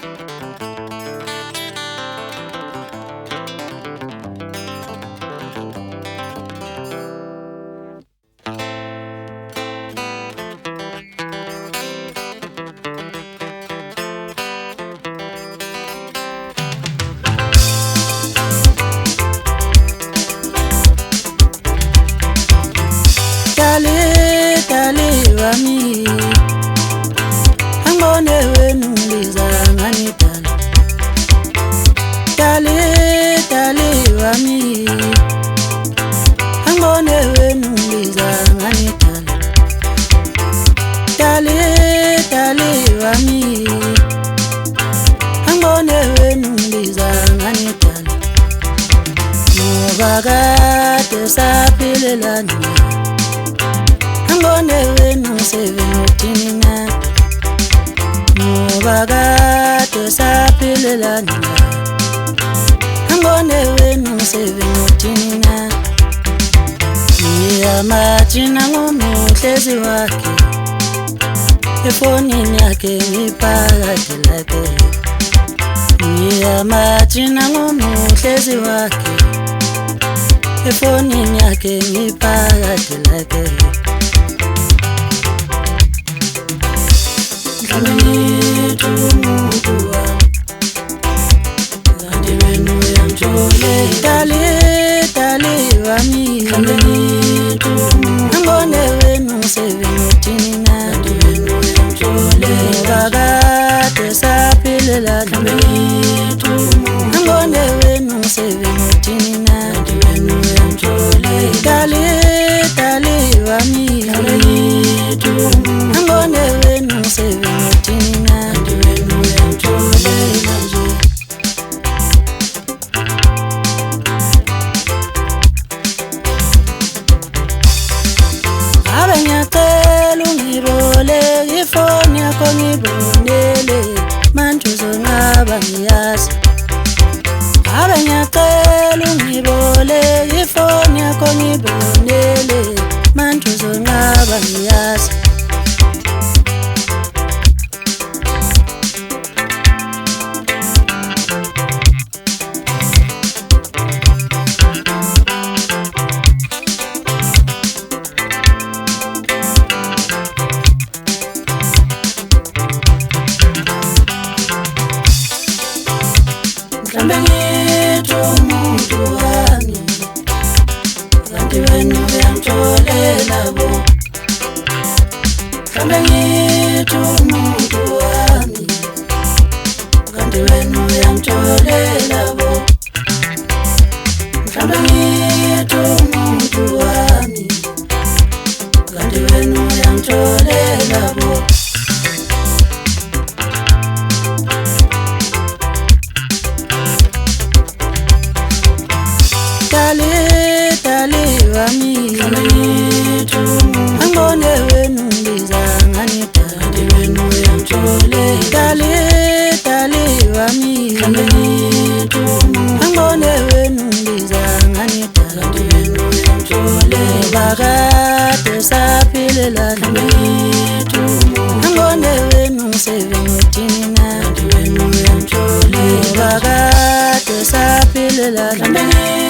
Dale wami angone wenu liza ngani dale wami angone wenu liza ngani dale wami angone wenu liza ngani mubagate sapilelani angone wenu sevenutinina mubagate sapilelani angone wenu sevenutinina niyamachina ngumuhlezi wakhe efonini yakhe ngipakade lakhe niyamachina ngumuhlezi wakhe efonini yakhe ngipakade lakhe Dale wami angone wenu sevenutinina mubagate sapilelani angone wenu sevenutinina dale wami angone wenu sevenutinina abanyakelu ngibole ifoni yakho ngibonele manjuzo ngaba ngiyazi abanyakelu ngibole ifoni yakho ngibonele manjuzo ngaba ngiyazi Ngithi umuntu wami kanti wena uyangitholela bo ngithi umuntu wami kanti wena uyangitholela bo ngithi umuntu wami kanti wena uyangitholela bo Dale wami angone wenu liza ngani dale wami angone wenu liza ngani mubagate sapilelani angone wenu sevenutinina mubagate sapilelani